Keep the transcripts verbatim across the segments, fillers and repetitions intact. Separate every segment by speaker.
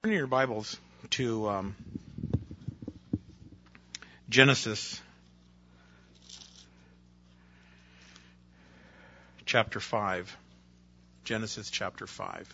Speaker 1: Turn your Bibles to um, Genesis chapter five. Genesis chapter five.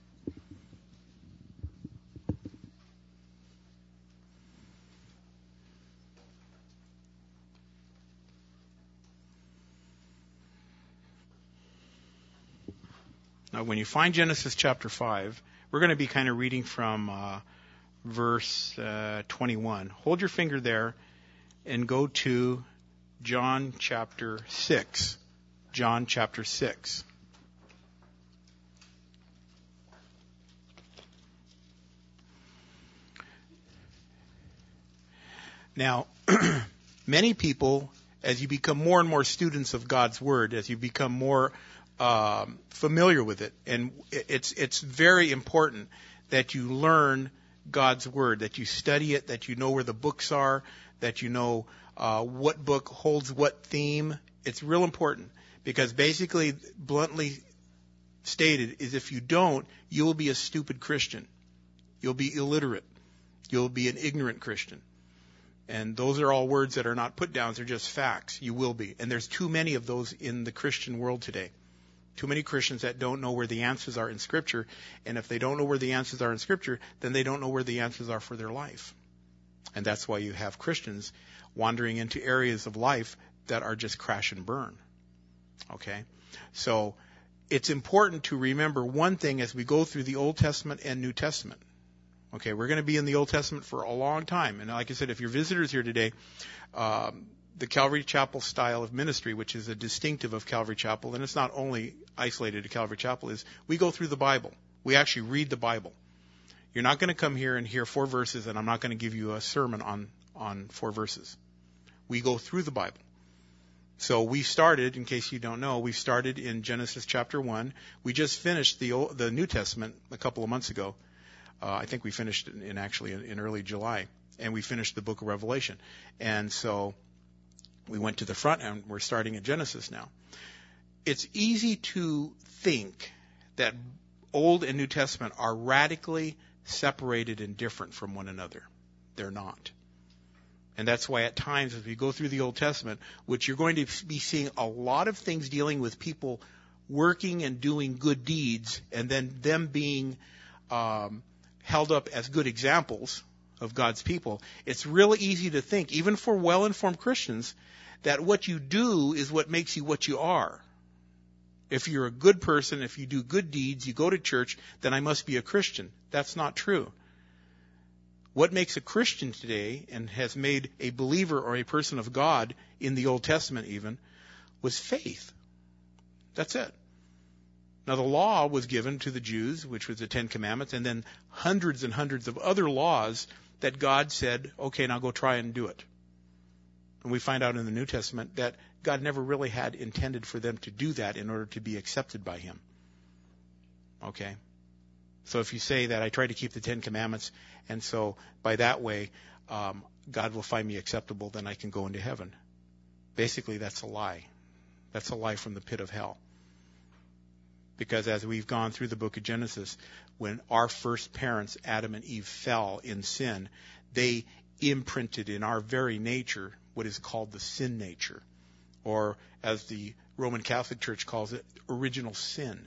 Speaker 1: Now, when you find Genesis chapter five, we're going to be kind of reading from uh, verse uh, twenty-one. Hold your finger there and go to John chapter six. John chapter six. Now, many people, as you become more and more students of God's Word, as you become more um, familiar with it, and it's it's very important that you learn God's Word, that you study it, that you know where the books are, that you know uh, what book holds what theme. It's real important because basically, bluntly stated, is if you don't, you will be a stupid Christian. You'll be illiterate. You'll be an ignorant Christian. And those are all words that are not put downs, they're just facts. You will be. And there's too many of those in the Christian world today. Too many Christians that don't know where the answers are in Scripture. And if they don't know where the answers are in Scripture, then they don't know where the answers are for their life. And that's why you have Christians wandering into areas of life that are just crash and burn. Okay? So it's important to remember one thing as we go through the Old Testament and New Testament. Okay, we're going to be in the Old Testament for a long time. And like I said, if you're visitors here today, um, the Calvary Chapel style of ministry, which is a distinctive of Calvary Chapel, and it's not only isolated to Calvary Chapel, is we go through the Bible. We actually read the Bible. You're not going to come here and hear four verses, and I'm not going to give you a sermon on, on four verses. We go through the Bible. So we started, in case you don't know, we started in Genesis chapter one. We just finished the Old, the New Testament a couple of months ago. Uh, I think we finished in, in actually in, in early July, and we finished the book of Revelation. And so we went to the front, and we're starting at Genesis now. It's easy to think that Old and New Testament are radically separated and different from one another. They're not. And that's why at times as we go through the Old Testament, which you're going to be seeing a lot of things dealing with people working and doing good deeds, and then them being um, held up as good examples of God's people. It's really easy to think, even for well-informed Christians, that what you do is what makes you what you are. If you're a good person, if you do good deeds, you go to church, then I must be a Christian. That's not true. What makes a Christian today, and has made a believer or a person of God in the Old Testament even, was faith. That's it. Now, the law was given to the Jews, which was the Ten Commandments, and then hundreds and hundreds of other laws that God said, okay, now go try and do it. And we find out in the New Testament that God never really had intended for them to do that in order to be accepted by Him. Okay? So if you say that I try to keep the Ten Commandments, and so by that way, um, God will find me acceptable, then I can go into heaven. Basically, that's a lie. That's a lie from the pit of hell. Because as we've gone through the book of Genesis, when our first parents, Adam and Eve, fell in sin, they imprinted in our very nature what is called the sin nature, or as the Roman Catholic Church calls it, original sin.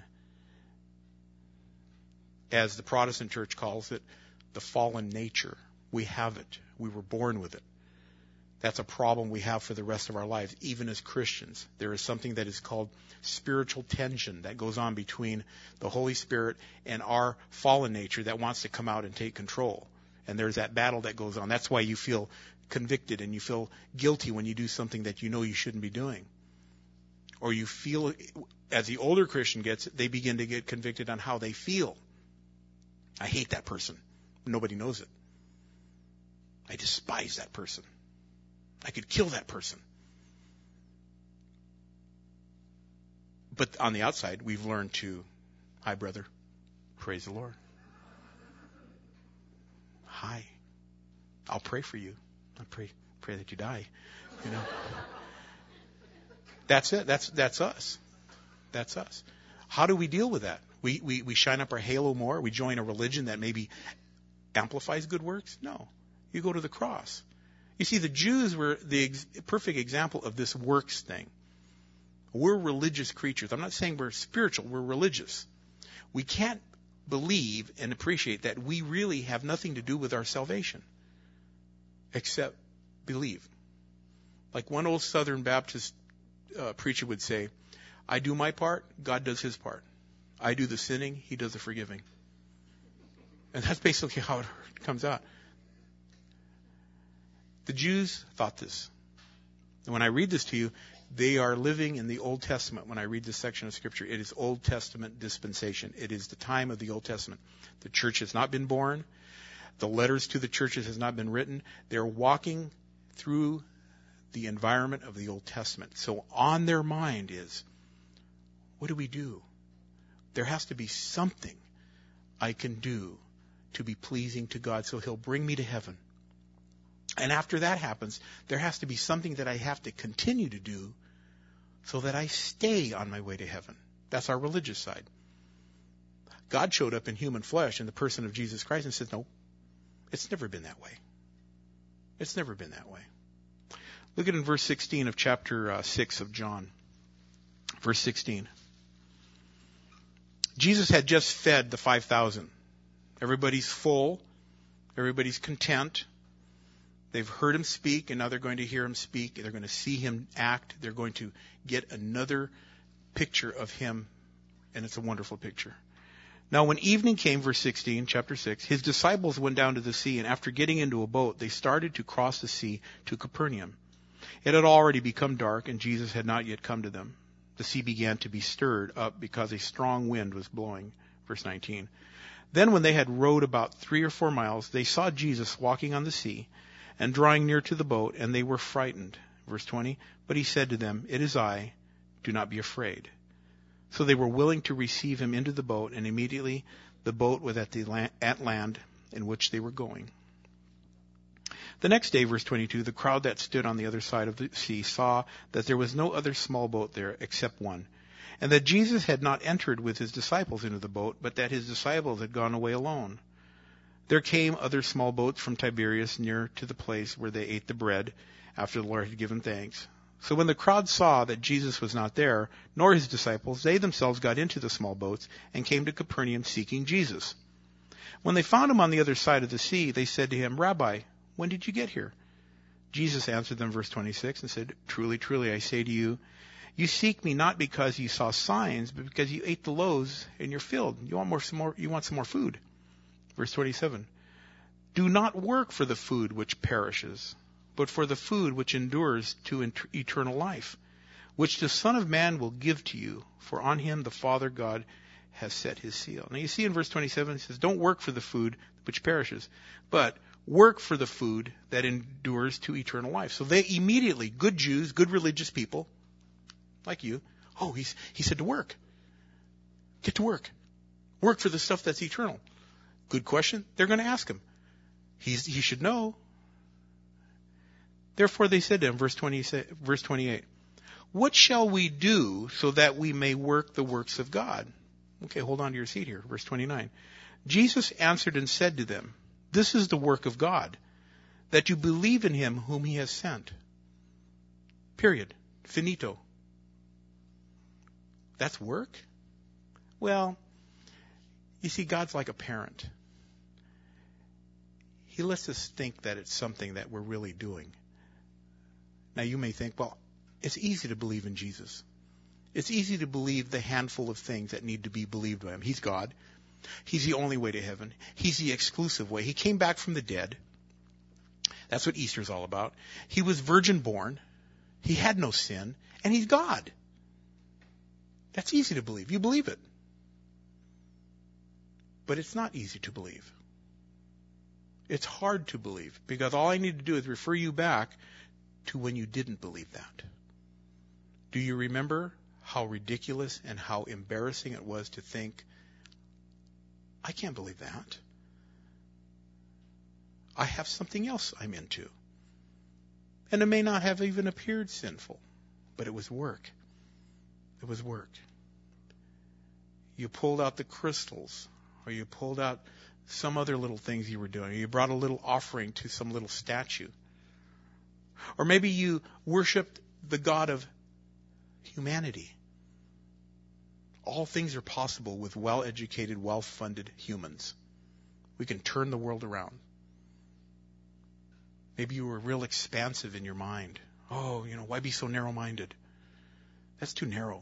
Speaker 1: As the Protestant Church calls it, the fallen nature. We have it. We were born with it. That's a problem we have for the rest of our lives, even as Christians. There is something that is called spiritual tension that goes on between the Holy Spirit and our fallen nature that wants to come out and take control. And there's that battle that goes on. That's why you feel convicted and you feel guilty when you do something that you know you shouldn't be doing. Or you feel, as the older Christian gets, they begin to get convicted on how they feel. I hate that person. Nobody knows it. I despise that person. I could kill that person. But on the outside, we've learned to, hi, brother, praise the Lord. Hi, I'll pray for you. I pray, pray that you die. You know, that's it. That's that's us. That's us. How do we deal with that? We, we we shine up our halo more. We join a religion that maybe amplifies good works? No. You go to the cross. You see, the Jews were the ex- perfect example of this works thing. We're religious creatures. I'm not saying we're spiritual. We're religious. We can't believe and appreciate that we really have nothing to do with our salvation except believe. Like one old Southern Baptist uh, preacher would say, I do my part, God does his part. I do the sinning, he does the forgiving. And that's basically how it comes out. The Jews thought this. And when I read this to you, they are living in the Old Testament. When I read this section of Scripture, it is Old Testament dispensation. It is the time of the Old Testament. The church has not been born. The letters to the churches has not been written. They're walking through the environment of the Old Testament. So on their mind is, what do we do? There has to be something I can do to be pleasing to God so he'll bring me to heaven. And after that happens, there has to be something that I have to continue to do so that I stay on my way to heaven. That's our religious side. God showed up in human flesh in the person of Jesus Christ and said, no, it's never been that way. It's never been that way. Look at in verse sixteen of chapter uh, six of John. Verse sixteen. Jesus had just fed the five thousand. Everybody's full. Everybody's content. They've heard him speak, and now they're going to hear him speak. They're going to see him act. They're going to get another picture of him, and it's a wonderful picture. Now, when evening came, verse sixteen, chapter six, his disciples went down to the sea, and after getting into a boat, they started to cross the sea to Capernaum. It had already become dark, and Jesus had not yet come to them. The sea began to be stirred up because a strong wind was blowing. Verse nineteen. Then when they had rowed about three or four miles, they saw Jesus walking on the sea and drawing near to the boat, and they were frightened. Verse twenty. But he said to them, it is I, do not be afraid. So they were willing to receive him into the boat, and immediately the boat was at the land, at land in which they were going. The next day, verse twenty-two, the crowd that stood on the other side of the sea saw that there was no other small boat there except one, and that Jesus had not entered with his disciples into the boat, but that his disciples had gone away alone. There came other small boats from Tiberias near to the place where they ate the bread after the Lord had given thanks. So when the crowd saw that Jesus was not there, nor his disciples, they themselves got into the small boats and came to Capernaum seeking Jesus. When they found him on the other side of the sea, they said to him, Rabbi, when did you get here? Jesus answered them, verse twenty-six, and said, Truly, truly, I say to you, you seek me not because you saw signs, but because you ate the loaves and you're filled. You want more, some more, you want some more food. Verse twenty-seven, do not work for the food which perishes, but for the food which endures to eternal life, which the Son of Man will give to you, for on him the Father God has set his seal. Now you see in verse twenty-seven, it says, don't work for the food which perishes, but work for the food that endures to eternal life. So they immediately, good Jews, good religious people, like you, oh, he's, he said to work. Get to work. Work for the stuff that's eternal. Good question. They're going to ask him. He's, he should know. Therefore they said to him, verse twenty, verse twenty-eight, what shall we do so that we may work the works of God? Okay, hold on to your seat here. Verse twenty-nine. Jesus answered and said to them, this is the work of God, that you believe in him whom he has sent. Period. Finito. That's work? Well, you see, God's like a parent. He lets us think that it's something that we're really doing. Now you may think, well, it's easy to believe in Jesus. It's easy to believe the handful of things that need to be believed by him. He's God. He's the only way to heaven. He's the exclusive way. He came back from the dead. That's what Easter's all about. He was virgin born. He had no sin. And he's God. That's easy to believe. You believe it. But it's not easy to believe. It's hard to believe, because all I need to do is refer you back to when you didn't believe that. Do you remember how ridiculous and how embarrassing it was to think, I can't believe that. I have something else I'm into. And it may not have even appeared sinful, but it was work. It was work. You pulled out the crystals, or you pulled out some other little things you were doing. You brought a little offering to some little statue. Or maybe you worshiped the God of humanity. All things are possible with well-educated, well-funded humans. We can turn the world around. Maybe you were real expansive in your mind. Oh, you know, why be so narrow-minded? That's too narrow.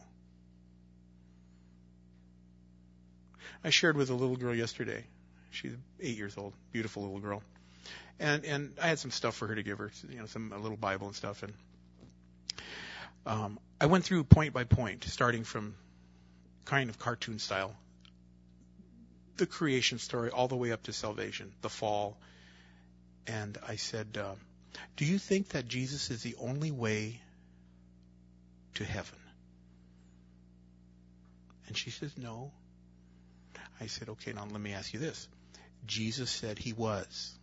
Speaker 1: I shared with a little girl yesterday. She's eight years old, beautiful little girl. And and I had some stuff for her to give her, you know, some a little Bible and stuff. And um, I went through point by point, starting from kind of cartoon style, the creation story all the way up to salvation, the fall. And I said, uh, do you think that Jesus is the only way to heaven? And she says, no. I said, okay, now let me ask you this. Jesus said he was.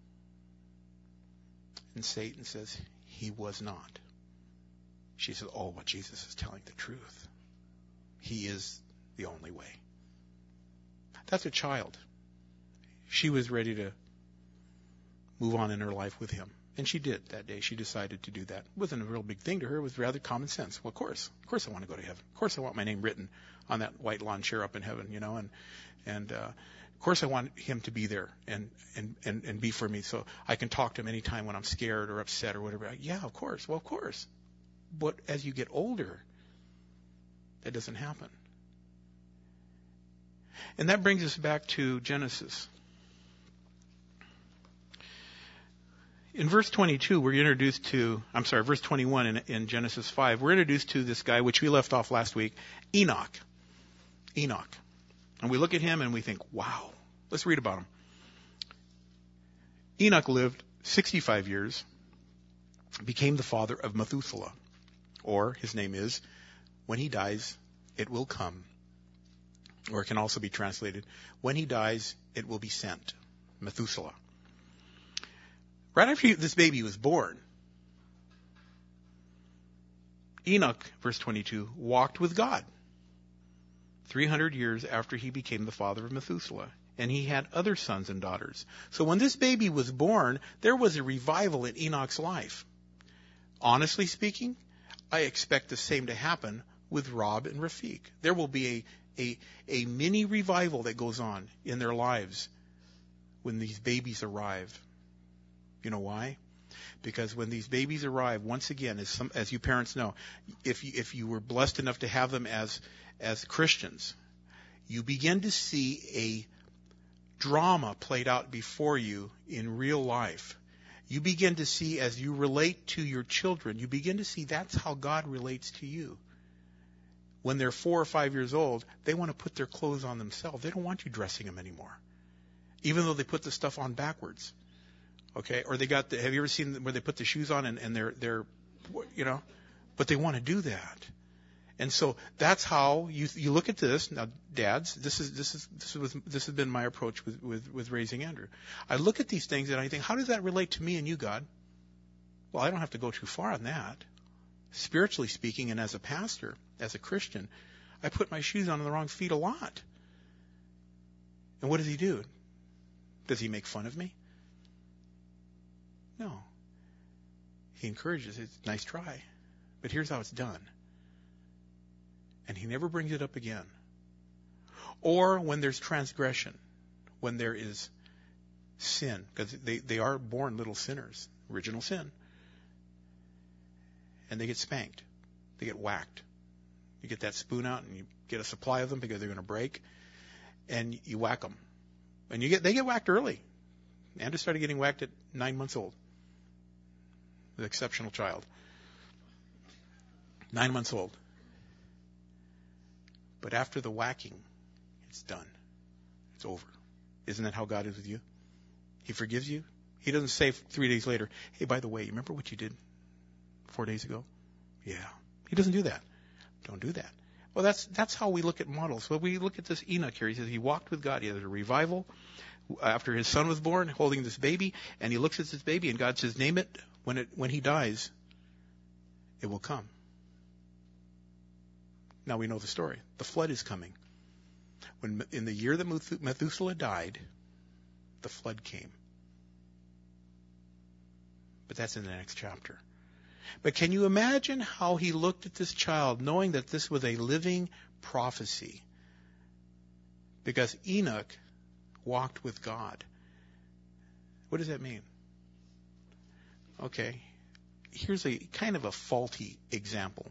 Speaker 1: And Satan says he was not. She says, oh, well, Jesus is telling the truth. He is the only way. That's a child. She was ready to move on in her life with him. And she did that day. She decided to do that. It wasn't a real big thing to her. It was rather common sense. Well, of course. Of course I want to go to heaven. Of course I want my name written on that white lawn chair up in heaven, you know. And and uh, of course I want him to be there and, and, and, and be for me so I can talk to him anytime when I'm scared or upset or whatever. Yeah, of course. Well, of course. But as you get older, that doesn't happen. And that brings us back to Genesis. In verse twenty-two, we're introduced to, I'm sorry, verse twenty-one in, in Genesis five, we're introduced to this guy, which we left off last week, Enoch. Enoch. And we look at him and we think, wow, let's read about him. Enoch lived sixty-five years, became the father of Methuselah. Or his name is, when he dies, it will come. Or it can also be translated, when he dies, it will be sent. Methuselah. Right after this baby was born, Enoch, verse twenty-two, walked with God three hundred years after he became the father of Methuselah. And he had other sons and daughters. So when this baby was born, there was a revival in Enoch's life. Honestly speaking, I expect the same to happen with Rob and Rafiq. There will be a, a, a mini revival that goes on in their lives when these babies arrive. You know why? Because when these babies arrive, once again, as some, as you parents know, if you, if you were blessed enough to have them as as Christians, you begin to see a drama played out before you in real life. You begin to see, as you relate to your children, you begin to see that's how God relates to you. When they're four or five years old, they want to put their clothes on themselves. They don't want you dressing them anymore, even though they put the stuff on backwards. Okay, or they got the, have you ever seen where they put the shoes on and, and they're, they're, you know, but they want to do that. And so that's how you, you look at this. Now, dads, this is, this is, this was, this has been my approach with, with, with raising Andrew. I look at these things and I think, how does that relate to me and you, God? Well, I don't have to go too far on that. Spiritually speaking, and as a pastor, as a Christian, I put my shoes on the wrong feet a lot. And what does he do? Does he make fun of me? No. He encourages it. Nice try. But here's how it's done. And he never brings it up again. Or when there's transgression, when there is sin, because they, they are born little sinners, original sin. And they get spanked. They get whacked. You get that spoon out and you get a supply of them because they're going to break. And you whack them. And you get they get whacked early. Andrew started getting whacked at nine months old. An exceptional child. Nine months old. But after the whacking, it's done. It's over. Isn't that how God is with you? He forgives you. He doesn't say three days later, hey, by the way, you remember what you did four days ago? Yeah. He doesn't do that. Don't do that. Well, that's that's how we look at models. Well, we look at this Enoch here. He says he walked with God. He had a revival after his son was born, holding this baby, and he looks at this baby, and God says, name it. When it when he dies, it will come. Now we know the story. The flood is coming. When in the year that Methuselah died, the flood came. But that's in the next chapter. But can you imagine how he looked at this child, knowing that this was a living prophecy? Because Enoch walked with God. What does that mean? Okay, here's a kind of a faulty example.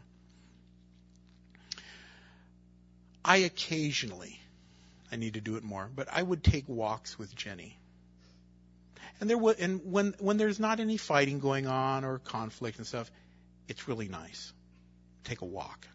Speaker 1: I occasionally, I need to do it more, but I would take walks with Jenny. And there was, and when when there's not any fighting going on or conflict and stuff, it's really nice. Take a walk.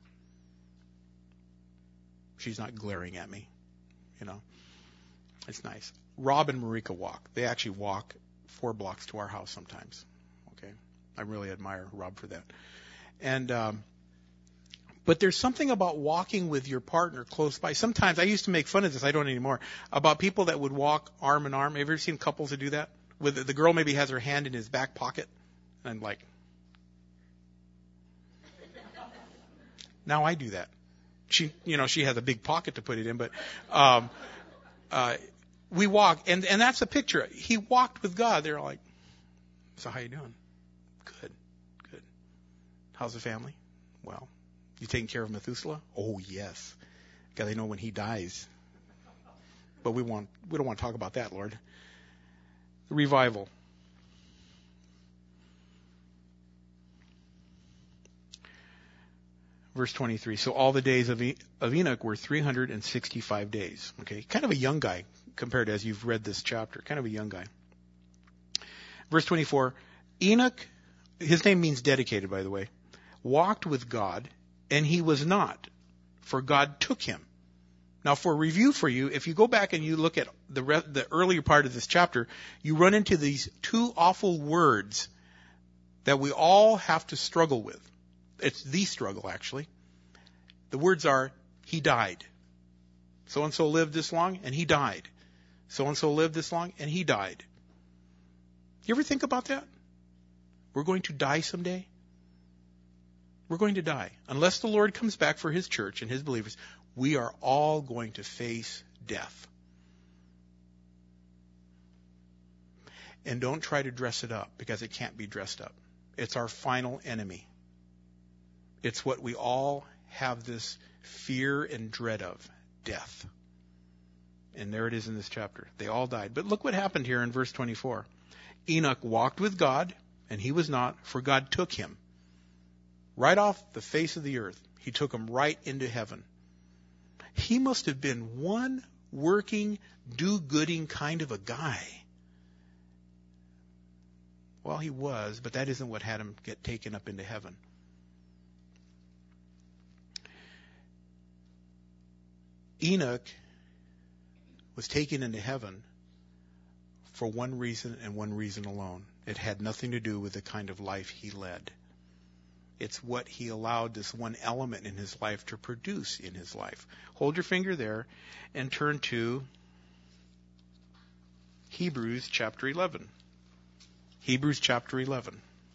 Speaker 1: She's not glaring at me, you know. It's nice. Rob and Marika walk. They actually walk four blocks to our house sometimes. Okay, I really admire Rob for that. And um, but there's something about walking with your partner close by. Sometimes I used to make fun of this. I don't anymore. About people that would walk arm in arm. Have you ever seen couples that do that? With the, the girl maybe has her hand in his back pocket, and I'm like, now I do that. She, you know, she has a big pocket to put it in, but um, uh, we walk, and and that's a picture. He walked with God. They're like, so how you doing? Good, good. How's the family? Well, you taking care of Methuselah? Oh yes, because they know when he dies. But we want we don't want to talk about that, Lord. Revival. Verse twenty-three. So all the days of, e- of Enoch were three hundred sixty-five days. Okay, kind of a young guy compared to as you've read this chapter. Kind of a young guy. Verse twenty-four. Enoch, his name means dedicated, by the way, walked with God, and he was not, for God took him. Now, for review for you, if you go back and you look at the re- the earlier part of this chapter, you run into these two awful words that we all have to struggle with. It's the struggle, actually. The words are, he died. So-and-so lived this long, and he died. So-and-so lived this long, and he died. You ever think about that? We're going to die someday. We're going to die. Unless the Lord comes back for his church and his believers, we are all going to face death. And don't try to dress it up, because it can't be dressed up. It's our final enemy. It's what we all have this fear and dread of, death. And there it is in this chapter. They all died. But look what happened here in verse twenty-four. Enoch walked with God, and he was not, for God took him. Right off the face of the earth. He took him right into heaven. He must have been one working, do-gooding kind of a guy. Well, he was, but that isn't what had him get taken up into heaven. Enoch was taken into heaven for one reason and one reason alone. It had nothing to do with the kind of life he led. It's what he allowed this one element in his life to produce in his life. Hold your finger there and turn to Hebrews chapter eleven. Hebrews chapter eleven.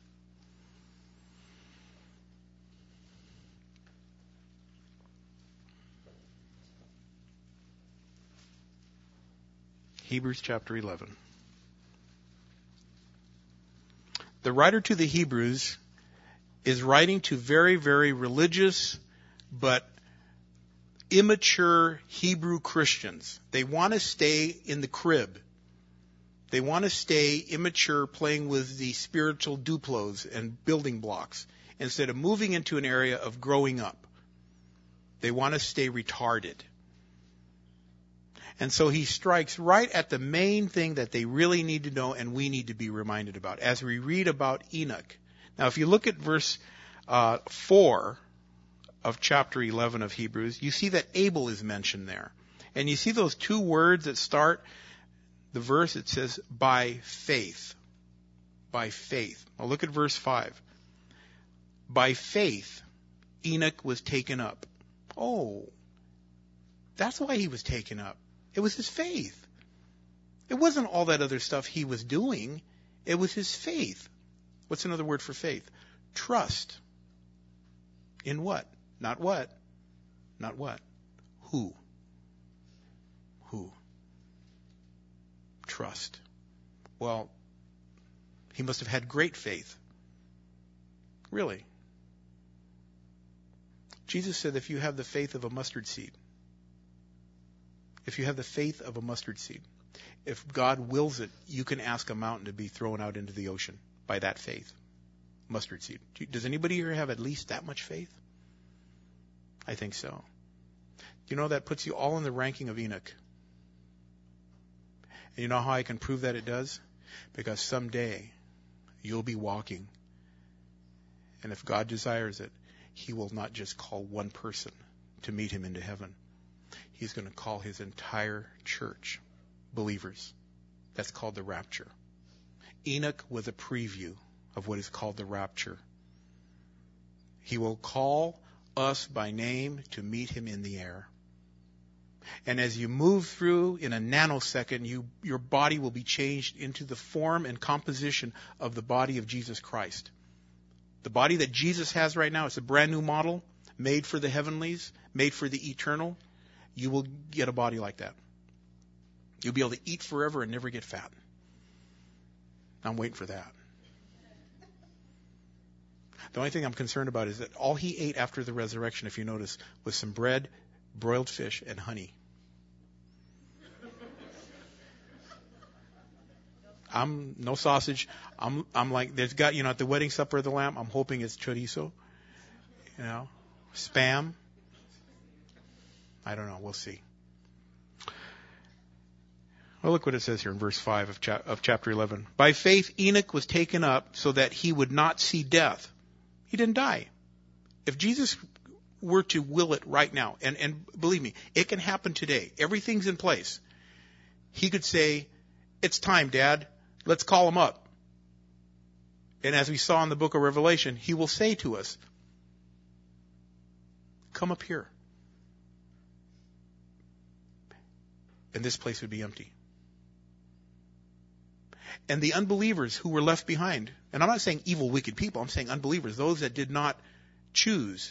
Speaker 1: Hebrews chapter eleven. The writer to the Hebrews is writing to very, very religious but immature Hebrew Christians. They want to stay in the crib. They want to stay immature, playing with the spiritual Duplos and building blocks, instead of moving into an area of growing up. They want to stay retarded. And so he strikes right at the main thing that they really need to know and we need to be reminded about as we read about Enoch. Now, if you look at verse uh, four of chapter eleven of Hebrews, you see that Abel is mentioned there. And you see those two words that start the verse. It says, by faith. By faith. Now look at verse five. By faith, Enoch was taken up. Oh, that's why he was taken up. It was his faith. It wasn't all that other stuff he was doing. It was his faith. What's another word for faith? Trust. In what? Not what. Not what. Who? Who? trust. Well, he must have had great faith. Really. Jesus said, if you have the faith of a mustard seed, if you have the faith of a mustard seed, if God wills it, you can ask a mountain to be thrown out into the ocean by that faith. Mustard seed. Does anybody here have at least that much faith? I think so. You know, that puts you all in the ranking of Enoch. And you know how I can prove that it does? Because someday you'll be walking, and if God desires it, he will not just call one person to meet him into heaven. He's going to call his entire church, believers. That's called the rapture. Enoch was a preview of what is called the rapture. He will call us by name to meet him in the air. And as you move through in a nanosecond, you, your body will be changed into the form and composition of the body of Jesus Christ. The body that Jesus has right now, it's a brand new model, made for the heavenlies, made for the eternal. You will get a body like that. You'll be able to eat forever and never get fat. I'm waiting for that. The only thing I'm concerned about is that all he ate after the resurrection, if you notice, was some bread, broiled fish, and honey. I'm no sausage. I'm I'm like there's got you know at the wedding supper of the Lamb. I'm hoping it's chorizo, you know, spam. I don't know. We'll see. Well, look what it says here in verse five of, cha- of chapter eleven. By faith, Enoch was taken up so that he would not see death. He didn't die. If Jesus were to will it right now, and, and believe me, it can happen today. Everything's in place. He could say, it's time, Dad. Let's call him up. And as we saw in the book of Revelation, he will say to us, come up here. And this place would be empty. And the unbelievers who were left behind, and I'm not saying evil, wicked people, I'm saying unbelievers, those that did not choose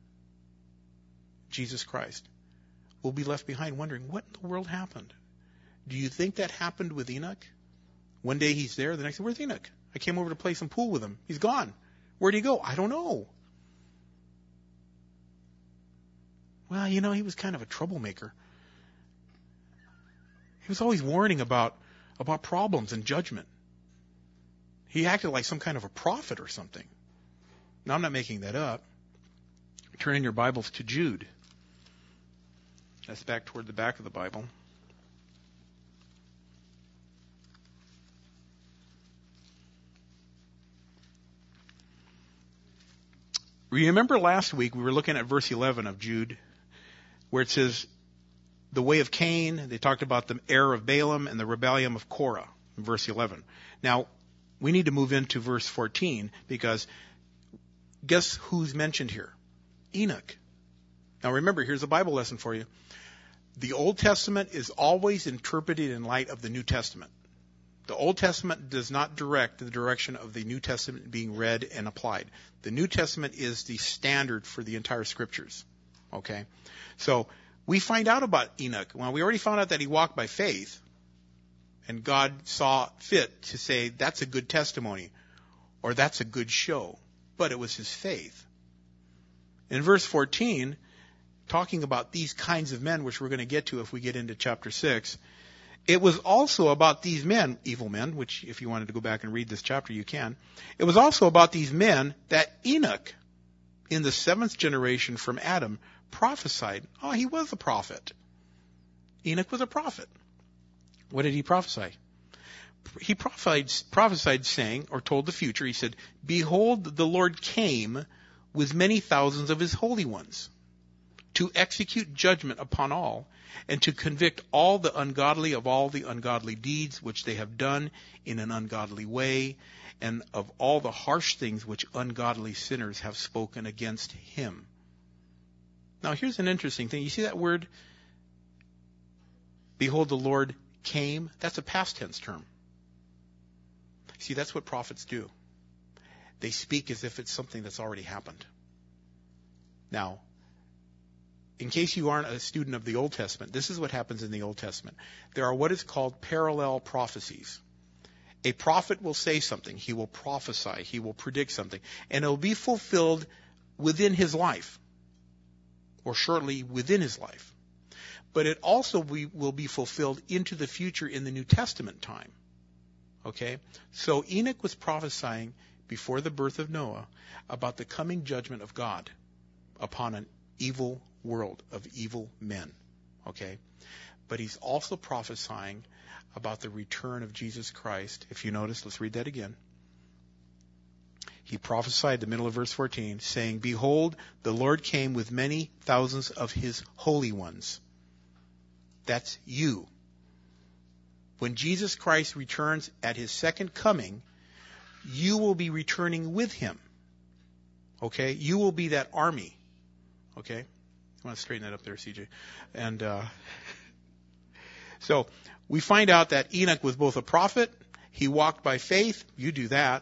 Speaker 1: Jesus Christ, will be left behind wondering, what in the world happened? Do you think that happened with Enoch? One day he's there, the next day, where's Enoch? I came over to play some pool with him. He's gone. Where'd he go? I don't know. Well, you know, he was kind of a troublemaker. He was always warning about, about problems and judgment. He acted like some kind of a prophet or something. Now, I'm not making that up. Turn in your Bibles to Jude. That's back toward the back of the Bible. Remember last week we were looking at verse eleven of Jude, where it says, the way of Cain, they talked about the error of Balaam and the rebellion of Korah in verse eleven. Now, we need to move into verse fourteen because guess who's mentioned here? Enoch. Now remember, here's a Bible lesson for you. The Old Testament is always interpreted in light of the New Testament. The Old Testament does not direct the direction of the New Testament being read and applied. The New Testament is the standard for the entire Scriptures. Okay? So, we find out about Enoch. Well, we already found out that he walked by faith, and God saw fit to say, that's a good testimony, or that's a good show. But it was his faith. In verse fourteen, talking about these kinds of men, which we're going to get to if we get into chapter six, it was also about these men, evil men, which if you wanted to go back and read this chapter, you can. It was also about these men that Enoch, in the seventh generation from Adam, prophesied. Oh, he was a prophet. Enoch was a prophet. What did he prophesy? He prophesied, prophesied saying, or told the future, he said, behold, the Lord came with many thousands of his holy ones to execute judgment upon all, and to convict all the ungodly of all the ungodly deeds which they have done in an ungodly way, and of all the harsh things which ungodly sinners have spoken against him. Now here's an interesting thing. You see that word, behold, the Lord came? That's a past tense term. See, that's what prophets do. They speak as if it's something that's already happened. Now, in case you aren't a student of the Old Testament, this is what happens in the Old Testament. There are what is called parallel prophecies. A prophet will say something. He will prophesy. He will predict something. And it will be fulfilled within his life, or shortly within his life. But it also be, will be fulfilled into the future in the New Testament time. Okay? So Enoch was prophesying before the birth of Noah about the coming judgment of God upon an evil world of evil men. Okay? But he's also prophesying about the return of Jesus Christ. If you notice, let's read that again. He prophesied, the middle of verse fourteen, saying, "Behold, the Lord came with many thousands of his holy ones." That's you. When Jesus Christ returns at his second coming, you will be returning with him. Okay? You will be that army. Okay? I want to straighten that up there, C J. And uh, so we find out that Enoch was both a prophet, he walked by faith. You do that.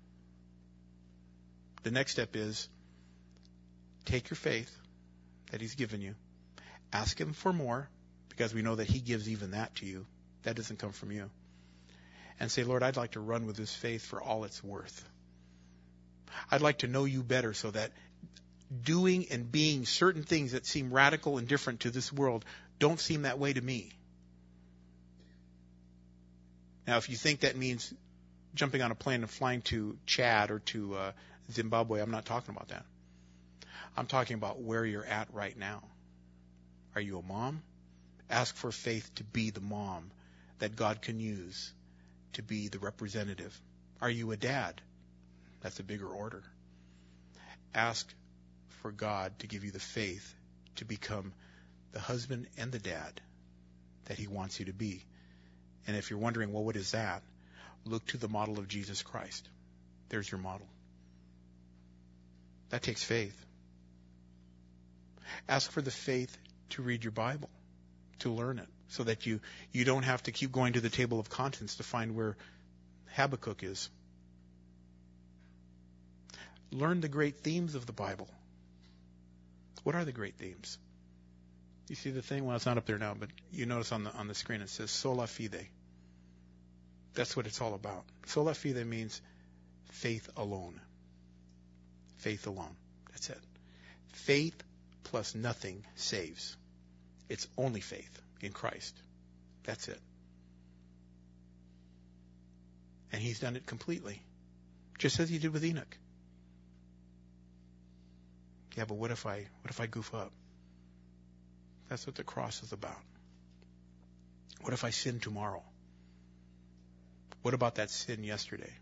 Speaker 1: The next step is take your faith that he's given you, ask him for more, because we know that he gives even that to you. That doesn't come from you. And say, Lord, I'd like to run with this faith for all it's worth. I'd like to know you better so that doing and being certain things that seem radical and different to this world don't seem that way to me. Now, if you think that means jumping on a plane and flying to Chad or to uh, Zimbabwe, I'm not talking about that. I'm talking about where you're at right now. Are you a mom? Ask for faith to be the mom that God can use to be the representative. Are you a dad? That's a bigger order. Ask for God to give you the faith to become the husband and the dad that he wants you to be. And if you're wondering, well, what is that? Look to the model of Jesus Christ. There's your model. That takes faith. Ask for the faith to read your Bible, to learn it, so that you, you don't have to keep going to the table of contents to find where Habakkuk is. Learn the great themes of the Bible. What are the great themes? You see the thing? Well, it's not up there now, but you notice on the on the screen it says sola fide. That's what it's all about. Sola fide means faith alone. Faith alone. That's it. Faith plus nothing saves. It's only faith in Christ. That's it. And he's done it completely. Just as he did with Enoch. Yeah, but what if I what if I goof up? That's what the cross is about. What if I sin tomorrow? What about that sin yesterday?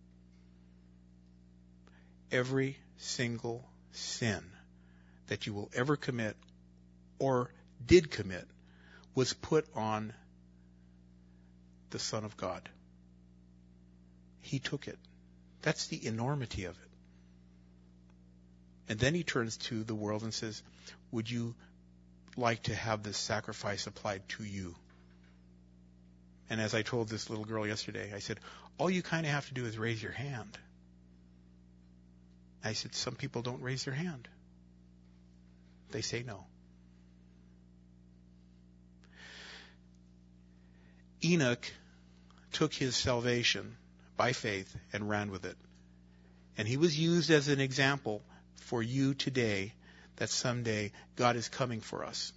Speaker 1: Every single sin that you will ever commit or did commit was put on the Son of God. He took it. That's the enormity of it. And then he turns to the world and says, would you like to have this sacrifice applied to you? And as I told this little girl yesterday, I said, all you kind of have to do is raise your hand. I said, some people don't raise their hand. They say no. Enoch took his salvation by faith and ran with it. And he was used as an example for you today, that someday God is coming for us.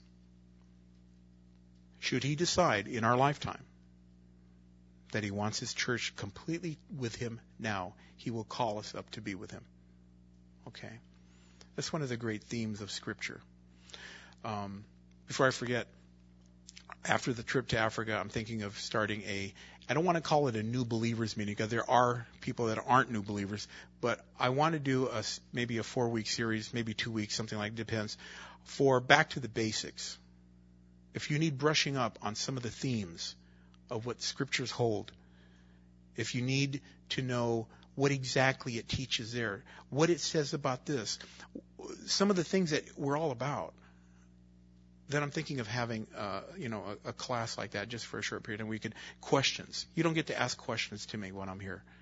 Speaker 1: Should he decide in our lifetime that he wants his church completely with him now, he will call us up to be with him. Okay? That's one of the great themes of Scripture. Um, before I forget, after the trip to Africa, I'm thinking of starting a, I don't want to call it a new believers meeting, because there are people that aren't new believers, but I want to do a, maybe a four-week series, maybe two weeks, something like, depends, for back to the basics. If you need brushing up on some of the themes of what Scriptures hold, if you need to know what exactly it teaches there, what it says about this, some of the things that we're all about, then I'm thinking of having, uh, you know, a, a class like that just for a short period, and we could questions. You don't get to ask questions to me when I'm here.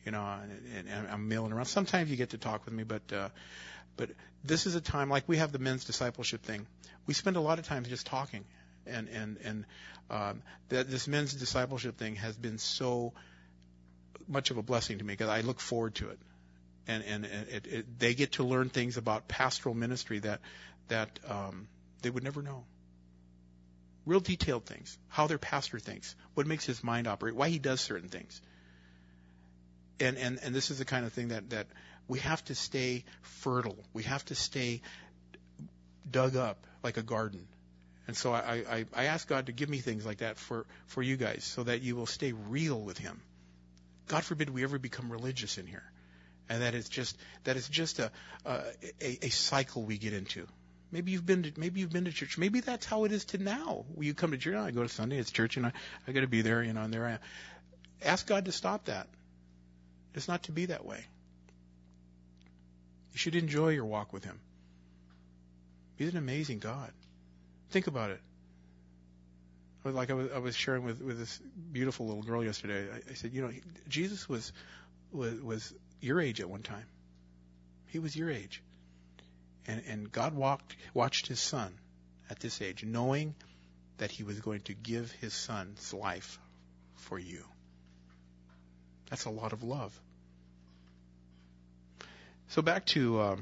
Speaker 1: you know, and, and I'm milling around. Sometimes you get to talk with me, but uh, but this is a time like we have the men's discipleship thing. We spend a lot of time just talking, and and and um, that this men's discipleship thing has been so much of a blessing to me because I look forward to it, and and it, it, they get to learn things about pastoral ministry that that um, they would never know. Real detailed things, how their pastor thinks, what makes his mind operate, why he does certain things. And, and, and this is the kind of thing that, that we have to stay fertile. We have to stay dug up like a garden. And so I, I, I ask God to give me things like that for, for you guys so that you will stay real with him. God forbid we ever become religious in here. And that it's just, that it's just a, a, a cycle we get into. Maybe you've been to, maybe you've been to church. Maybe that's how it is to now. You come to church. Oh, I go to Sunday. It's church, and I I got to be there. You know, and there I am. Ask God to stop that. It's not to be that way. You should enjoy your walk with him. He's an amazing God. Think about it. I was like I was I was sharing with, with this beautiful little girl yesterday. I, I said, you know, Jesus was was was your age at one time. He was your age. And, and God walked, watched his son at this age, knowing that he was going to give his son's life for you. That's a lot of love. So back to um,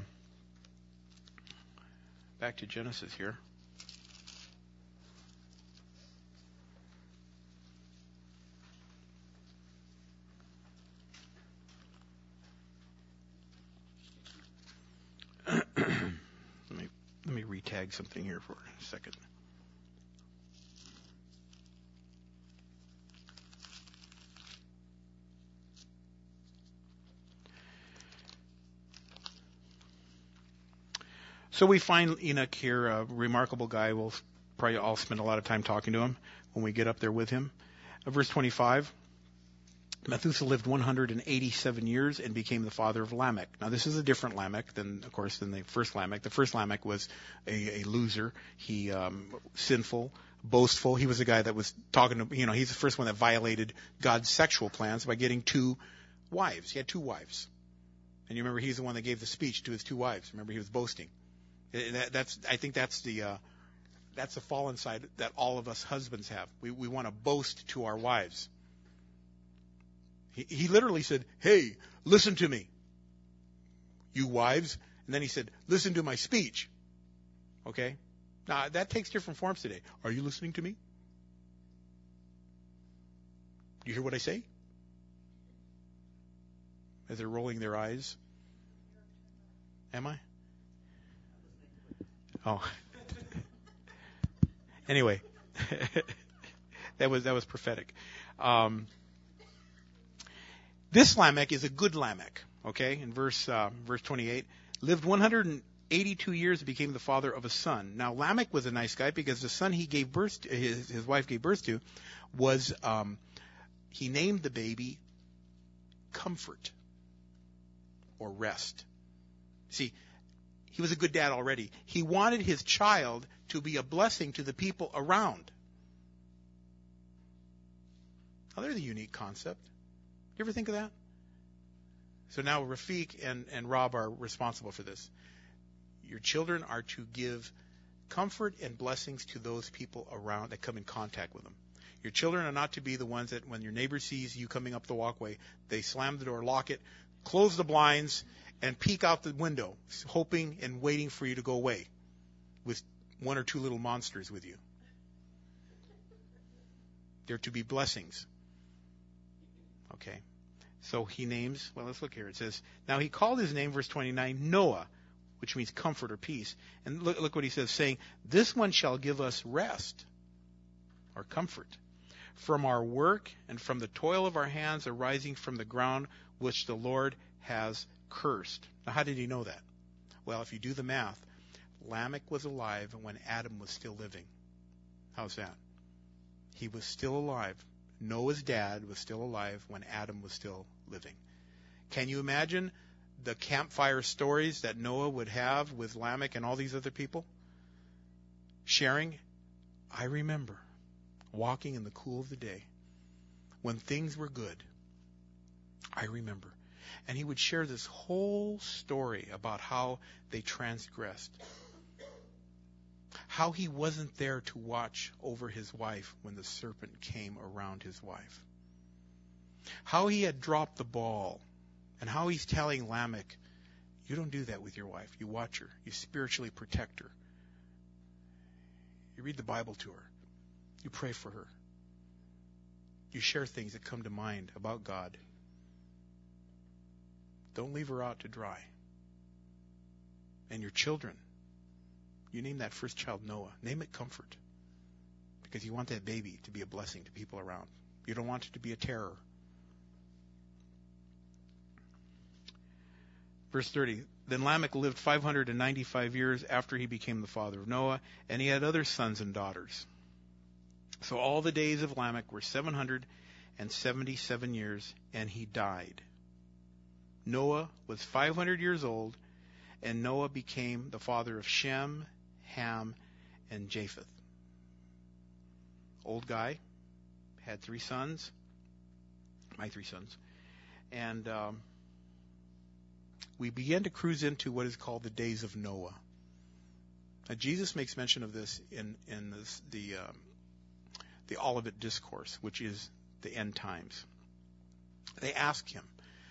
Speaker 1: back to Genesis here. Let me re-tag something here for a second. So we find Enoch here, a remarkable guy. We'll probably all spend a lot of time talking to him when we get up there with him. Uh, verse twenty-five. Methuselah lived one hundred eighty-seven years and became the father of Lamech. Now, this is a different Lamech than, of course, than the first Lamech. The first Lamech was a, a loser. He um, sinful, boastful. He was a guy that was talking to, you know, he's the first one that violated God's sexual plans by getting two wives. He had two wives. And you remember he's the one that gave the speech to his two wives. Remember, he was boasting. That, that's, I think that's the, uh, that's the fallen side that all of us husbands have. We, we want to boast to our wives. He, he literally said, hey, listen to me, you wives. And then he said, listen to my speech. Okay? Now, that takes different forms today. Are you listening to me? Do you hear what I say? As they're rolling their eyes. Am I? Oh. Anyway. that was that was prophetic. Um This Lamech is a good Lamech, okay? In verse uh, verse twenty-eight, lived one hundred eighty-two years and became the father of a son. Now Lamech was a nice guy because the son he gave birth to, his, his wife gave birth to, was um, he named the baby Comfort or Rest. See, he was a good dad already. He wanted his child to be a blessing to the people around. Now there's a unique concept. You ever think of that? So now Rafiq and, and Rob are responsible for this. Your children are to give comfort and blessings to those people around that come in contact with them. Your children are not to be the ones that when your neighbor sees you coming up the walkway, they slam the door, lock it, close the blinds, and peek out the window, hoping and waiting for you to go away with one or two little monsters with you. They're to be blessings. Okay. So he names, well, let's look here. It says, now he called his name, verse twenty-nine, Noah, which means comfort or peace. And look, look what he says, saying, this one shall give us rest or comfort from our work and from the toil of our hands arising from the ground which the Lord has cursed. Now, how did he know that? Well, if you do the math, Lamech was alive when Adam was still living. How's that? He was still alive. Noah's dad was still alive when Adam was still living. Can you imagine the campfire stories that Noah would have with Lamech and all these other people? Sharing, I remember walking in the cool of the day when things were good. I remember. And he would share this whole story about how they transgressed. How he wasn't there to watch over his wife when the serpent came around his wife. How he had dropped the ball. And how he's telling Lamech, you don't do that with your wife. You watch her. You spiritually protect her. You read the Bible to her. You pray for her. You share things that come to mind about God. Don't leave her out to dry. And your children, you name that first child Noah. Name it Comfort. Because you want that baby to be a blessing to people around. You don't want it to be a terror. Verse thirty, then Lamech lived five hundred ninety-five years after he became the father of Noah, and he had other sons and daughters. So all the days of Lamech were seven hundred seventy-seven years, and he died. Noah was five hundred years old, and Noah became the father of Shem, Ham, and Japheth. Old guy, had three sons, my three sons, and um, we began to cruise into what is called the days of Noah. Now, Jesus makes mention of this in in this, the um, the Olivet Discourse, which is the end times. They ask him,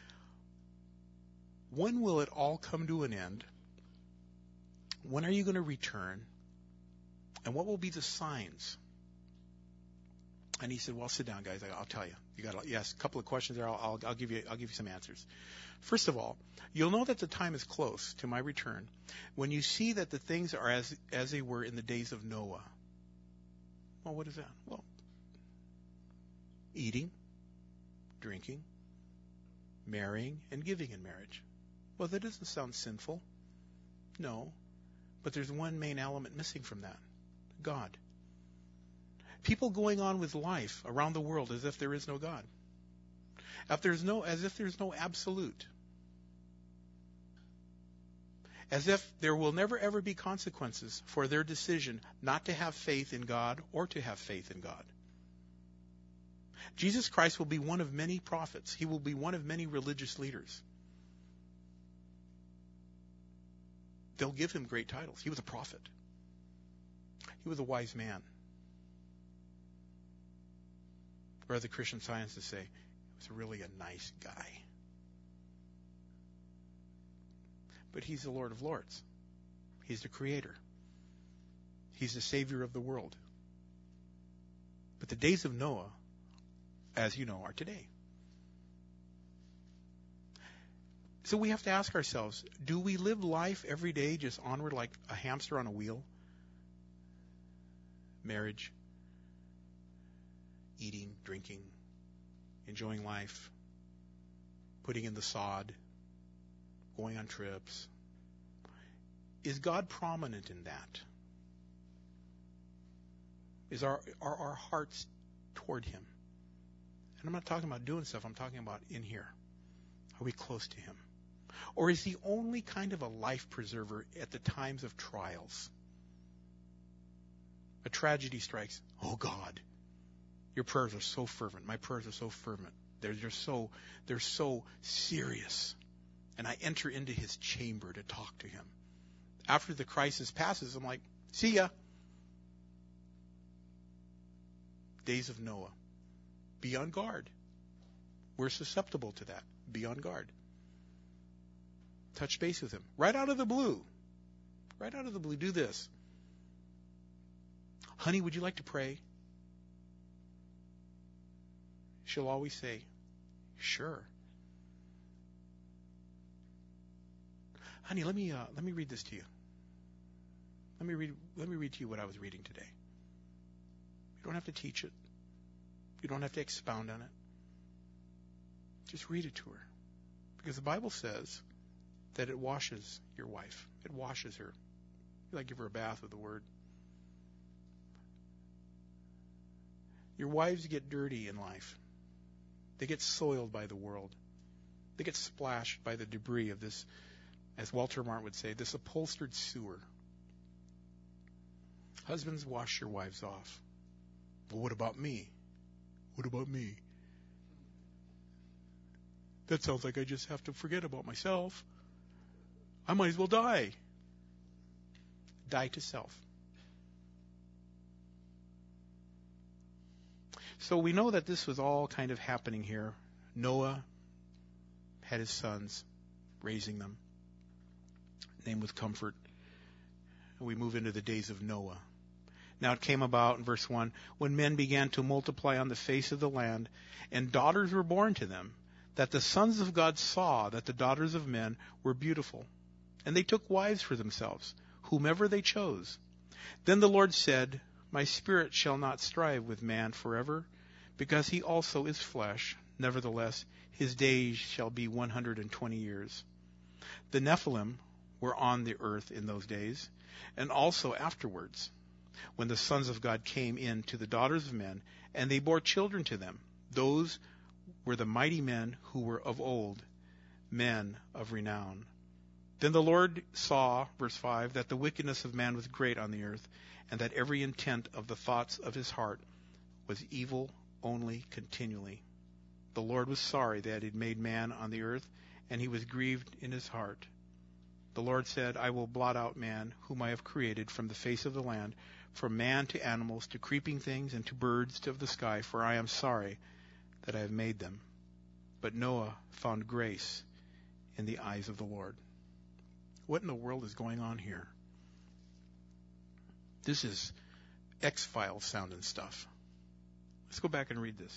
Speaker 1: when will it all come to an end? When are you going to return? And what will be the signs? And he said, well, sit down, guys. I'll tell you. You got yes, a couple of questions there. I'll, I'll, I'll give you. I'll give you some answers. First of all, you'll know that the time is close to my return when you see that the things are as as they were in the days of Noah. Well, what is that? Well, eating, drinking, marrying, and giving in marriage. Well, that doesn't sound sinful. No, but there's one main element missing from that: God. People going on with life around the world as if there is no God. If there's no, as if there's no absolute. As if there will never ever be consequences for their decision not to have faith in God or to have faith in God. Jesus Christ will be one of many prophets. He will be one of many religious leaders. They'll give him great titles. He was a prophet. He was a wise man. Or as the Christian Sciences say, he was really a nice guy. But he's the Lord of Lords. He's the Creator. He's the Savior of the world. But the days of Noah, as you know, are today. So we have to ask ourselves, do we live life every day just onward like a hamster on a wheel? Marriage, eating, drinking, enjoying life, putting in the sod, going on trips. Is God prominent in that? Is our are our hearts toward him? And I'm not talking about doing stuff, I'm talking about in here. Are we close to him? Or is he only kind of a life preserver at the times of trials? A tragedy strikes. Oh God, your prayers are so fervent. My prayers are so fervent. They're just so they're so serious. And I enter into his chamber to talk to him. After the crisis passes, I'm like, see ya. Days of Noah. Be on guard. We're susceptible to that. Be on guard. Touch base with him. Right out of the blue. Right out of the blue. Do this. Honey, would you like to pray? She'll always say, sure. Honey, let me uh, let me read this to you. Let me read let me read to you what I was reading today. You don't have to teach it. You don't have to expound on it. Just read it to her. Because the Bible says that it washes your wife. It washes her. You like give her a bath with the word. Your wives get dirty in life. They get soiled by the world. They get splashed by the debris of this, as Walter Martin would say, this upholstered sewer. Husbands, wash your wives off. Well, what about me? What about me? That sounds like I just have to forget about myself. I might as well die. Die to self. So we know that this was all kind of happening here. Noah had his sons, raising them. Name with comfort. And we move into the days of Noah. Now it came about in verse one, when men began to multiply on the face of the land, and daughters were born to them, that the sons of God saw that the daughters of men were beautiful. And they took wives for themselves, whomever they chose. Then the Lord said, my spirit shall not strive with man forever, because he also is flesh. Nevertheless, his days shall be one hundred and twenty years. The Nephilim were on the earth in those days, and also afterwards, when the sons of God came in to the daughters of men, and they bore children to them. Those were the mighty men who were of old, men of renown. Then the Lord saw, verse five, that the wickedness of man was great on the earth, and that every intent of the thoughts of his heart was evil only continually. The Lord was sorry that he had made man on the earth, and he was grieved in his heart. The Lord said, I will blot out man, whom I have created from the face of the land, from man to animals, to creeping things, and to birds of the sky, for I am sorry that I have made them. But Noah found grace in the eyes of the Lord. What in the world is going on here? This is X-Files sounding stuff. Let's go back and read this.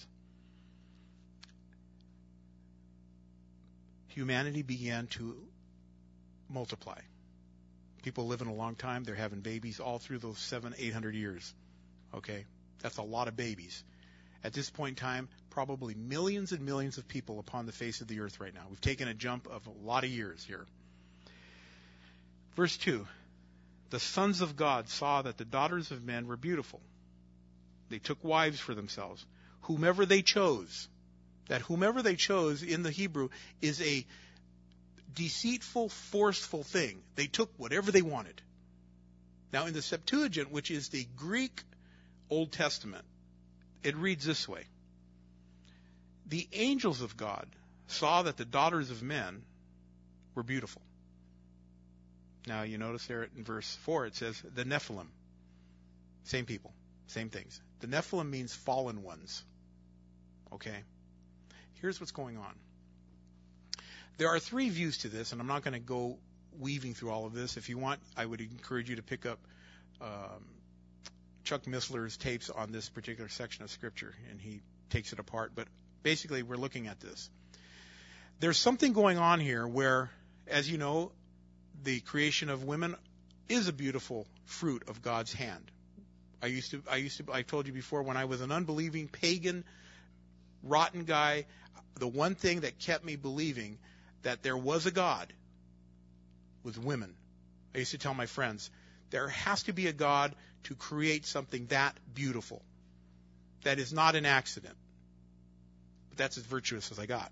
Speaker 1: Humanity began to multiply. People living a long time, they're having babies all through those seven, eight hundred years. Okay? That's a lot of babies. At this point in time, probably millions and millions of people upon the face of the earth right now. We've taken a jump of a lot of years here. Verse two. The sons of God saw that the daughters of men were beautiful. They took wives for themselves, whomever they chose. That whomever they chose in the Hebrew is a deceitful, forceful thing. They took whatever they wanted. Now in the Septuagint, which is the Greek Old Testament, it reads this way. The angels of God saw that the daughters of men were beautiful. Now you notice there in verse four it says the Nephilim. Same people, same things. The Nephilim means fallen ones. Okay? Here's what's going on. There are three views to this, and I'm not going to go weaving through all of this. If you want, I would encourage you to pick up um, Chuck Missler's tapes on this particular section of Scripture, and he takes it apart. But basically, we're looking at this. There's something going on here where, as you know, the creation of women is a beautiful fruit of God's hand. I used to, I used to, I told you before, when I was an unbelieving, pagan, rotten guy, the one thing that kept me believing that there was a God was women. I used to tell my friends, there has to be a God to create something that beautiful. That is not an accident. But that's as virtuous as I got.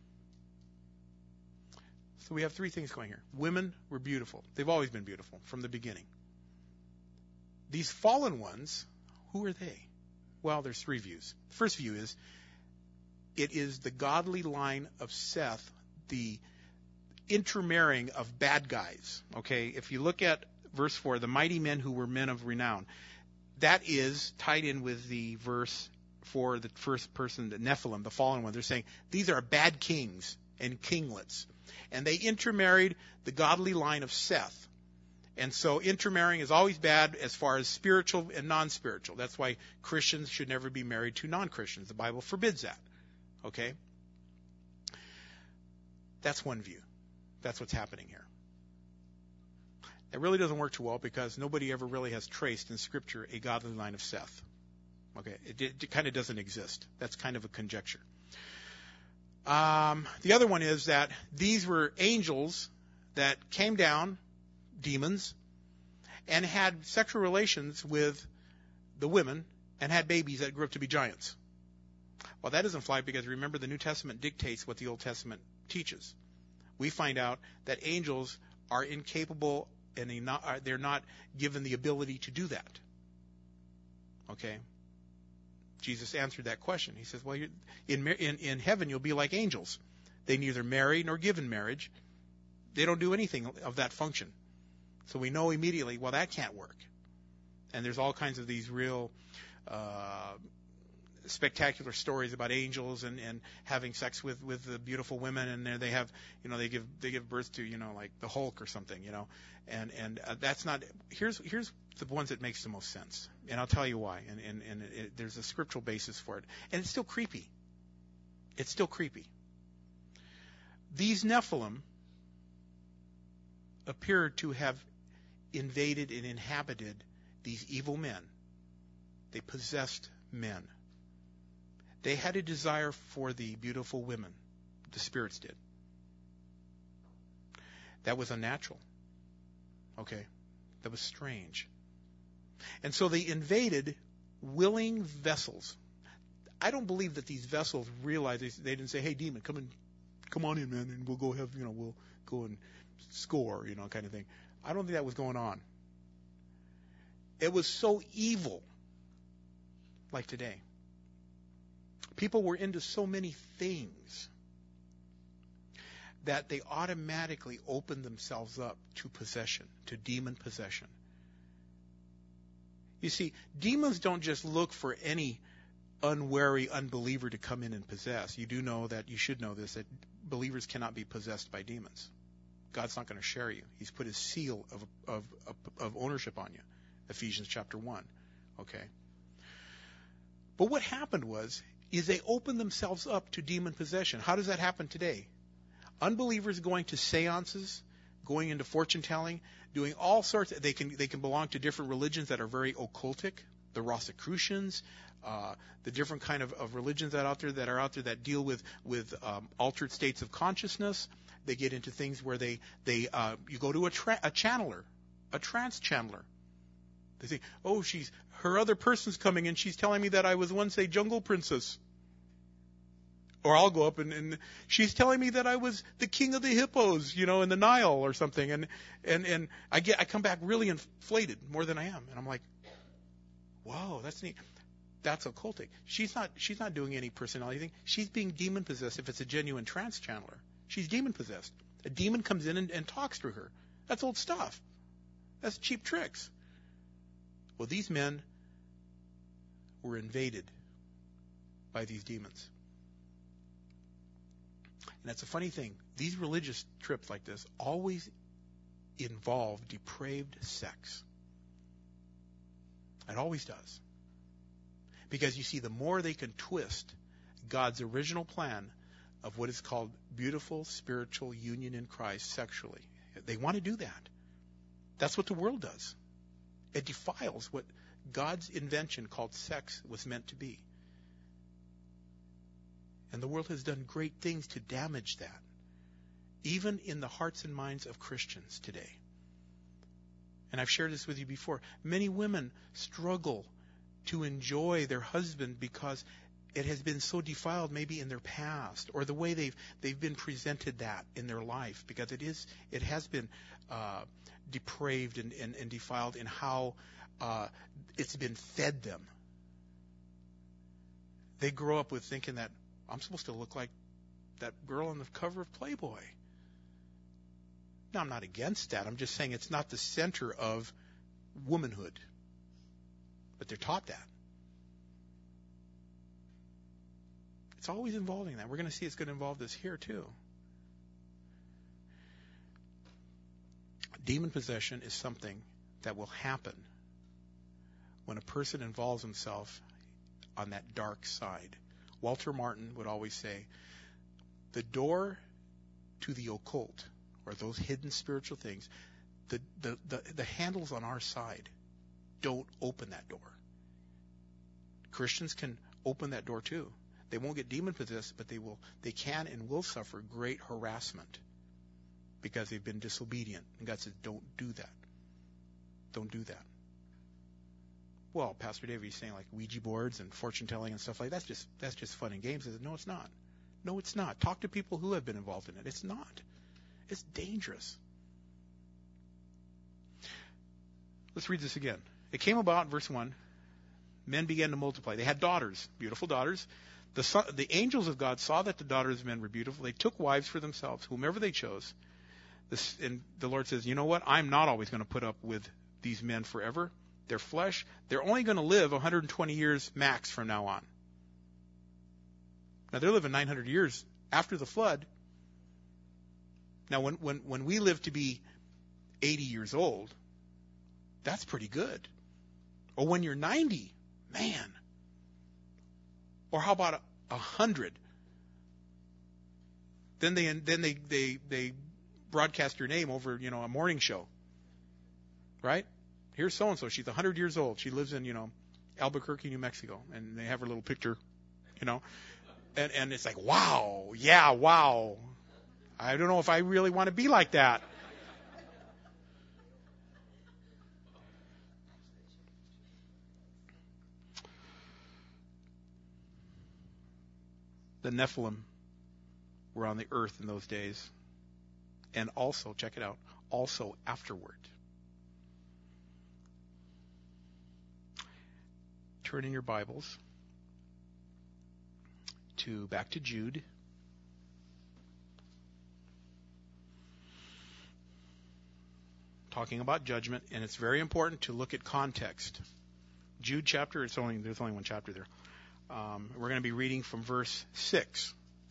Speaker 1: So we have three things going here. Women were beautiful. They've always been beautiful from the beginning. These fallen ones, who are they? Well, there's three views. The first view is it is the godly line of Seth, the intermarrying of bad guys. Okay, if you look at verse four, the mighty men who were men of renown, that is tied in with the verse for the first person, the Nephilim, the fallen one. They're saying these are bad kings and kinglets. And they intermarried the godly line of Seth. And so intermarrying is always bad as far as spiritual and non-spiritual. That's why Christians should never be married to non-Christians. The Bible forbids that. Okay? That's one view. That's what's happening here. It really doesn't work too well because nobody ever really has traced in Scripture a godly line of Seth. Okay? It, it, it kind of doesn't exist. That's kind of a conjecture. Um, the other one is that these were angels that came down, demons, and had sexual relations with the women and had babies that grew up to be giants. Well, that doesn't fly because remember the New Testament dictates what the Old Testament teaches. We find out that angels are incapable and they not, they're not given the ability to do that. Okay? Jesus answered that question. He says, well, you're, in, in, in heaven you'll be like angels. They neither marry nor give in marriage. They don't do anything of that function. So we know immediately, well, that can't work. And there's all kinds of these real uh, spectacular stories about angels and, and having sex with, with the beautiful women, and they have, you know, they give they give birth to, you know, like the Hulk or something, you know, and and uh, that's not. Here's here's the ones that makes the most sense, and I'll tell you why. And and and it, there's a scriptural basis for it, and it's still creepy. It's still creepy. These Nephilim appear to have invaded and inhabited these evil men. They possessed men. They had a desire for the beautiful women. The spirits did. That was unnatural. Okay? That was strange. And so they invaded willing vessels. I don't believe that these vessels realized, they, they didn't say, hey, demon, come in, come on in, man, and we'll go have, you know, we'll go and score, you know, kind of thing. I don't think that was going on. It was so evil, like today. People were into so many things that they automatically opened themselves up to possession, to demon possession. You see, demons don't just look for any unwary unbeliever to come in and possess. You do know that, you should know this, that believers cannot be possessed by demons. God's not going to share you. He's put his seal of, of, of, of ownership on you. Ephesians chapter one. Okay? But what happened was, is they opened themselves up to demon possession. How does that happen today? Unbelievers going to seances, going into fortune telling, doing all sorts of, they can they can belong to different religions that are very occultic, the Rosicrucians, uh, the different kind of, of religions that are out there that are out there that deal with with um, altered states of consciousness. They get into things where they they uh, you go to a, tra- a channeler, a trance channeler. They say, oh, she's her other person's coming and she's telling me that I was once a jungle princess. Or I'll go up and, and she's telling me that I was the king of the hippos, you know, in the Nile or something. And and and I get I come back really inflated, more than I am, and I'm like, whoa, that's neat. That's occultic. She's not she's not doing any personality thing. She's being demon possessed. If it's a genuine trance channeler, she's demon possessed. A demon comes in and, and talks through her. That's old stuff. That's cheap tricks. Well, these men were invaded by these demons. And that's a funny thing. These religious trips like this always involve depraved sex. It always does. Because you see, the more they can twist God's original plan of what is called beautiful spiritual union in Christ sexually, they want to do that. That's what the world does. It defiles what God's invention called sex was meant to be. And the world has done great things to damage that, even in the hearts and minds of Christians today. And I've shared this with you before. Many women struggle to enjoy their husband because it has been so defiled maybe in their past, or the way they've they've been presented that in their life, because it is it has been uh, depraved and, and, and defiled in how uh, it's been fed them. They grow up with thinking that I'm supposed to look like that girl on the cover of Playboy. Now, I'm not against that. I'm just saying it's not the center of womanhood. But they're taught that. It's always involving that. We're going to see it's going to involve this here too. Demon possession is something that will happen when a person involves himself on that dark side. Walter Martin would always say, the door to the occult, or those hidden spiritual things, the, the, the, the handle's on our side. Don't open that door. Christians can open that door too. They won't get demon possessed, but they will. They can and will suffer great harassment because they've been disobedient. And God says, don't do that. Don't do that. Well, Pastor David, he's saying like Ouija boards and fortune telling and stuff like that. That's just that's just fun and games. I said, no, it's not. No, it's not. Talk to people who have been involved in it. It's not. It's dangerous. Let's read this again. It came about, verse one, men began to multiply. They had daughters, beautiful daughters. The, son, the angels of God saw that the daughters of men were beautiful. They took wives for themselves, whomever they chose. This, and the Lord says, you know what? I'm not always going to put up with these men forever. Their flesh, they're only going to live one hundred twenty years max from now on. Now, they're living nine hundred years after the flood. Now, when, when, when we live to be eighty years old, that's pretty good. Or when you're ninety, man. Or how about a, a hundred? Then they then they, they they broadcast your name over, you know, a morning show. Right? Here's so and so. She's a hundred years old. She lives in, you know, Albuquerque, New Mexico, and they have her little picture, you know, and and it's like, wow, yeah, wow. I don't know if I really want to be like that. The Nephilim were on the earth in those days. And also, check it out, also afterward. Turn in your Bibles to back to Jude. Talking about judgment, and it's very important to look at context. Jude chapter, it's only there's only one chapter there. Um, we're going to be reading from verse six.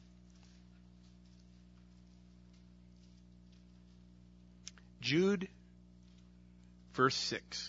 Speaker 1: Jude, verse six.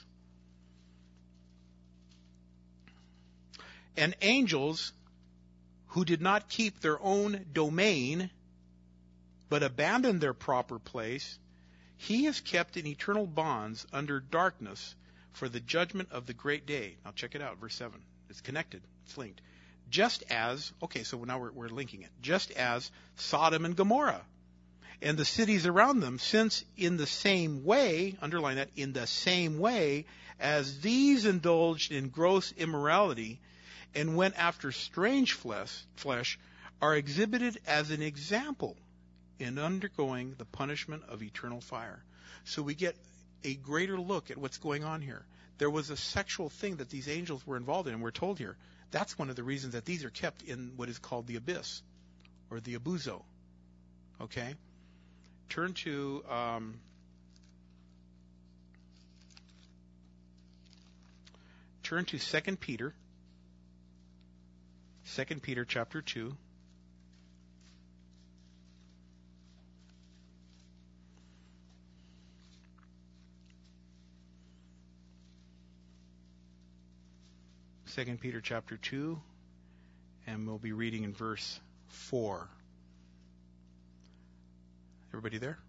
Speaker 1: And angels who did not keep their own domain, but abandoned their proper place, he is kept in eternal bonds under darkness for the judgment of the great day. Now check it out, verse seven. It's connected. It's linked. Just as, okay, so now we're, we're linking it. Just as Sodom and Gomorrah and the cities around them, since in the same way, underline that, in the same way as these indulged in gross immorality and went after strange flesh, flesh are exhibited as an example in undergoing the punishment of eternal fire. So we get a greater look at what's going on here. There was a sexual thing that these angels were involved in, and we're told here. That's one of the reasons that these are kept in what is called the abyss, or the abuzo. Okay? Turn to um, turn to Second Peter. Second Peter chapter two. Second Peter chapter two, and we'll be reading in verse four. Everybody there?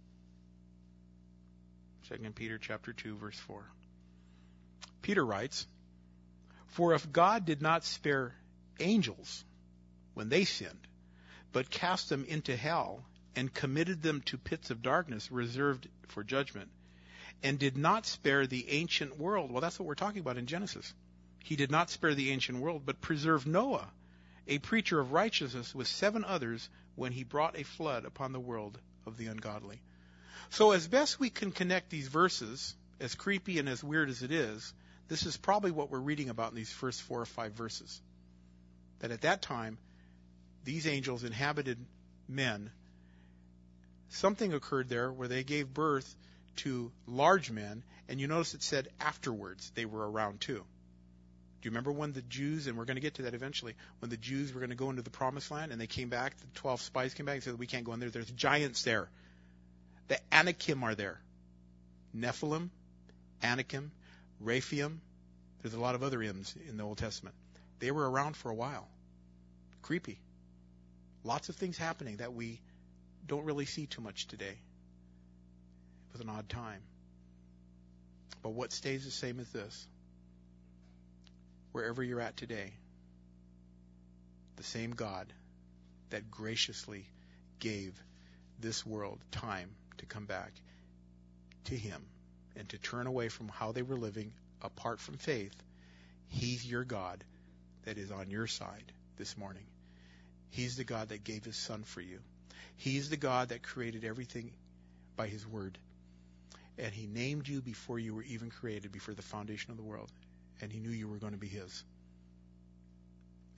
Speaker 1: Second Peter chapter two, verse four. Peter writes, "For if God did not spare angels when they sinned, but cast them into hell and committed them to pits of darkness reserved for judgment, and did not spare the ancient world," well, that's what we're talking about in Genesis. He did not spare the ancient world, but preserved Noah, a preacher of righteousness, with seven others when he brought a flood upon the world of the ungodly. So as best we can connect these verses, as creepy and as weird as it is, this is probably what we're reading about in these first four or five verses. That at that time, these angels inhabited men. Something occurred there where they gave birth to large men, and you notice it said afterwards they were around too. Do you remember when the Jews, and we're going to get to that eventually, when the Jews were going to go into the promised land and they came back, the twelve spies came back and said, we can't go in there, there's giants there. The Anakim are there. Nephilim, Anakim, Raphaim, there's a lot of other M's in the Old Testament. They were around for a while. Creepy. Lots of things happening that we don't really see too much today. It was an odd time. But what stays the same is this. Wherever you're at today, the same God that graciously gave this world time to come back to Him and to turn away from how they were living apart from faith, He's your God that is on your side this morning. He's the God that gave His Son for you. He's the God that created everything by His Word. And He named you before you were even created, before the foundation of the world. And He knew you were going to be His.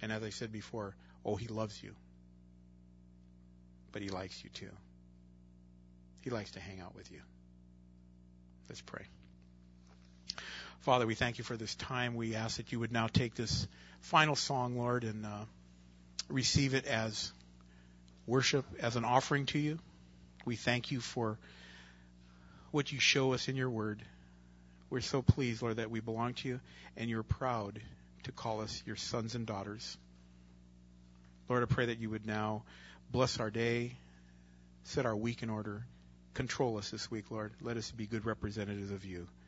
Speaker 1: And as I said before, oh, he loves you. But he likes you too. He likes to hang out with you. Let's pray. Father, we thank you for this time. We ask that you would now take this final song, Lord, and uh, receive it as worship, as an offering to you. We thank you for what you show us in your word. We're so pleased, Lord, that we belong to you, and you're proud to call us your sons and daughters. Lord, I pray that you would now bless our day, set our week in order, control us this week, Lord. Let us be good representatives of you.